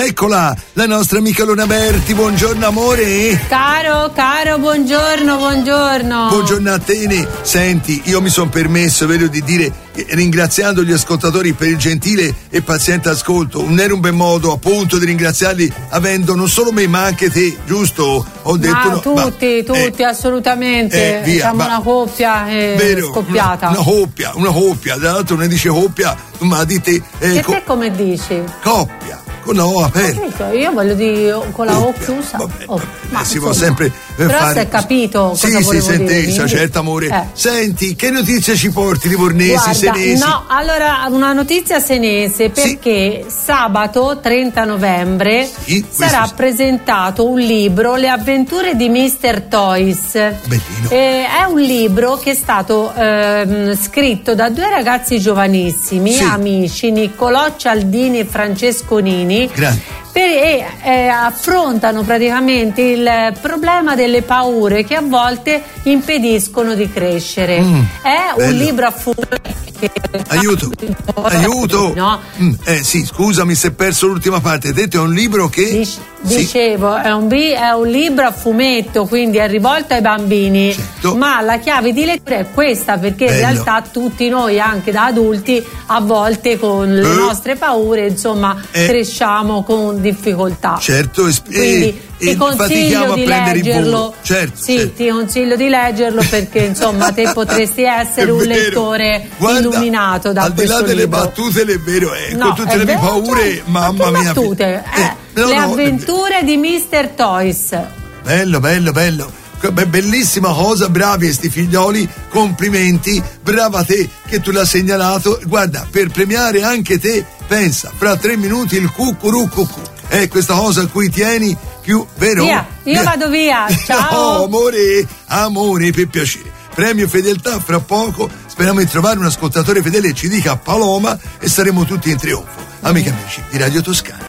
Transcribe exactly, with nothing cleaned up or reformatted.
eccola, la nostra amica Luna Berti. Buongiorno amore. Caro, caro, buongiorno, buongiorno. Buongiorno a te. Senti, io mi sono permesso, vero, di dire, che, ringraziando gli ascoltatori per il gentile e paziente ascolto, non era un bel modo appunto di ringraziarli avendo non solo me ma anche te, giusto? Ho detto ah, no, tutti, ma, tutti, eh, assolutamente. eh, via, Siamo ma, una coppia eh, vero, scoppiata. Una, una coppia, una coppia, tra l'altro ne dice coppia, ma di te. Eh, e co- te come dici? Coppia. Con la O aperta. Io voglio dire con la O chiusa. Vabbè, oh, vabbè, si può insomma, sempre eh, però fare. si è capito sì, cosa sì, volevo sentessa, dire. certo amore. Eh. Senti, che notizie ci porti, livornesi, Guarda, senesi? no, allora una notizia senese perché sì. sabato trenta novembre sì, sarà sì. presentato un libro, Le avventure di mister Toys. Bellino. Eh, è un libro che è stato ehm, scritto da due ragazzi giovanissimi, sì. amici, Niccolò Cialdini e Francesco Nini. Grande. E eh, affrontano praticamente il problema delle paure che a volte impediscono di crescere. Mm, è bello. un libro a fumetti. Aiuto, aiuto. No? Mm, eh sì, scusami se ho perso l'ultima parte. Hai detto è un libro che Dic- dicevo, sì. è, un bi- è un libro a fumetto, quindi è rivolto ai bambini, certo. ma la chiave di lettura è questa, perché bello. in realtà tutti noi, anche da adulti, a volte con le eh. nostre paure, insomma, eh. cresciamo con difficoltà. Certo, es- quindi e ti consiglio a di prendere leggerlo. Certo, sì, certo. ti consiglio di leggerlo perché insomma te potresti essere È un vero. lettore Guarda, illuminato da al di questo là delle libro. battute, è vero, eh, No, con tutte le mie vero, paure, cioè, mamma ma che mia. battute? Eh, Eh, no, le no, avventure di mister Toys. Bello, bello, bello. Beh, bellissima cosa, bravi sti figlioli, complimenti, brava te che tu l'hai segnalato. Guarda, per premiare anche te, pensa, fra tre minuti il cucurucucu. È questa cosa a cui tieni più, vero? Via, io via. vado via, ciao. No, amore, amore, per piacere. Premio fedeltà fra poco, speriamo di trovare un ascoltatore fedele che ci dica Paloma e saremo tutti in trionfo. Amiche e amici di Radio Toscana.